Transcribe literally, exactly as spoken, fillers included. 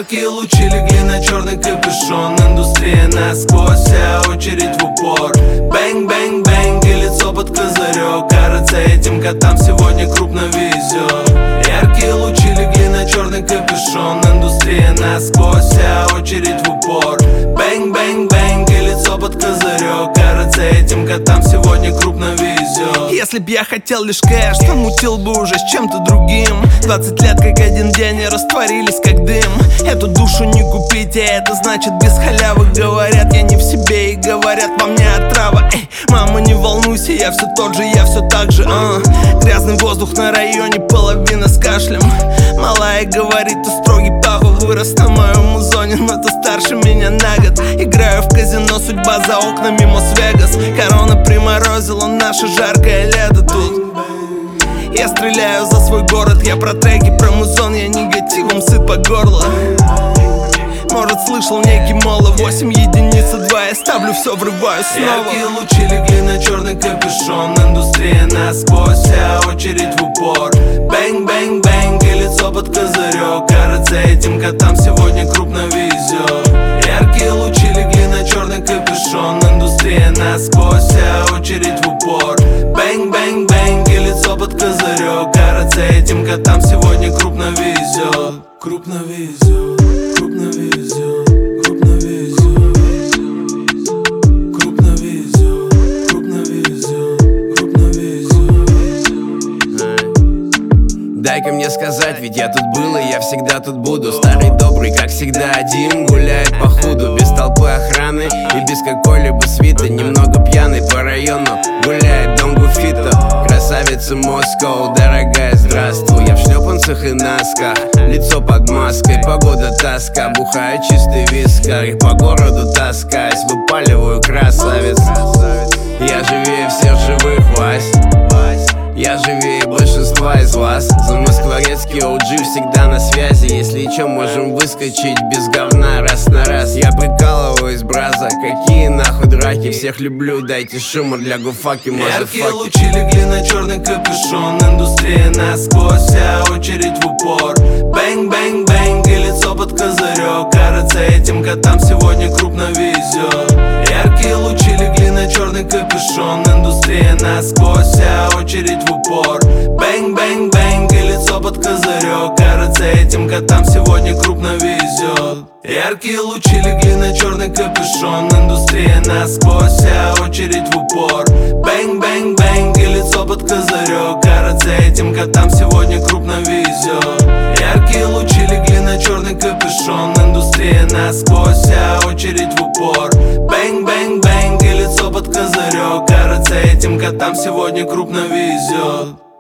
Яркие лучи легли на черный капюшон. Индустрия насквозь, а очередь в упор. Бэнг, бэнг, бэнг, и лицо под козырек. Кажется, этим котам сегодня крупно везет. Яркие лучи легли на черный капюшон. Индустрия насквозь, а очередь в упор. Бэнг, бэнг, бэнг, и лицо под козырек. Кажется, этим котам сегодня крупно везет. Если б я хотел лишь кэш, то мутил бы уже с чем-то другим. Двадцать лет как один день и растворились как дым. Эту душу не купить, а это значит без халявы. Говорят, я не в себе и говорят, во мне отрава. Эй, мама, не волнуйся, я все тот же, я все так же. а. Грязный воздух на районе, половина с кашлем. Малая говорит, ты строгий папа, вырос на моем зоне, но ты старше меня на год. Играю в казино, судьба за окнами Мос-Вегас. Корона приморозила наше жаркое лето тут. Я стреляю за свой город, я про треки, про музон, я негативом сыт по горло. Может, слышал некий моло, восемь единица два, я ставлю все, врываю снова. Яркие лучи легли на черный капюшон. Индустрия насквозь, а очередь в упор. Бэнг, бэнг, бэнг, и лицо под козырек. Кажется, этим котам сегодня крупно везет. Яркие лучи легли на черный капюшон. Индустрия насквозь, а очередь в упор. Бэнг, бэнг, бэнг, и лицо под козырек. Кажется, этим котам сегодня крупно везет. Крупно везет, крупно везет, крупно везет, крупно везет, крупно везет, крупно везет. Дай-ка мне сказать, ведь я тут был и я всегда тут буду. Старый добрый, как всегда, один гуляет по худу. Без толпы охраны и без какой-либо свиты. Немного пьяный по району гуляет Дон Гуфито. Красавица Москва, дорогая, здравствуй. Я в шлепанцах и носках, лицо под маской. Погода тоска, бухаю чистый вискарь. По городу таскаюсь, выпаливаю красавец. Я живее всех живых, Вась. Я живее большинства из вас. За москворецкий о джи всегда на связи. Если чё, можем выскочить без говна раз на раз. Я прикалываюсь, браза, какие нахуй драки. Всех люблю, дайте шума для гуфаки, мазафаки. Яркие лучи легли на черный капюшон. Индустрия насквозь, а очередь в упор. Бэнг, бэнг, бэнг, и лицо под козырек. Кажется, этим котам сегодня крупно везет. Яркие лучи легли на черный капюшон. Индустрия насквозь, а очередь в упор. Бэнг, бэнг, бэнг, и лицо под козырек. Кажется, этим котам сегодня крупно везет. Яркие лучи легли на черный капюшон. Индустрия насквозь, а очередь в упор. Бэнг, бэнг, бэнг, и лицо под козырек. Кажется, этим котам сегодня крупно везет. Яркие лучи легли на черный капюшон. Индустрия насквозь, а очередь в упор. Бэнг, бэнг, бэнг, и лицо под козырек. Кажется, этим котам сегодня крупно везет.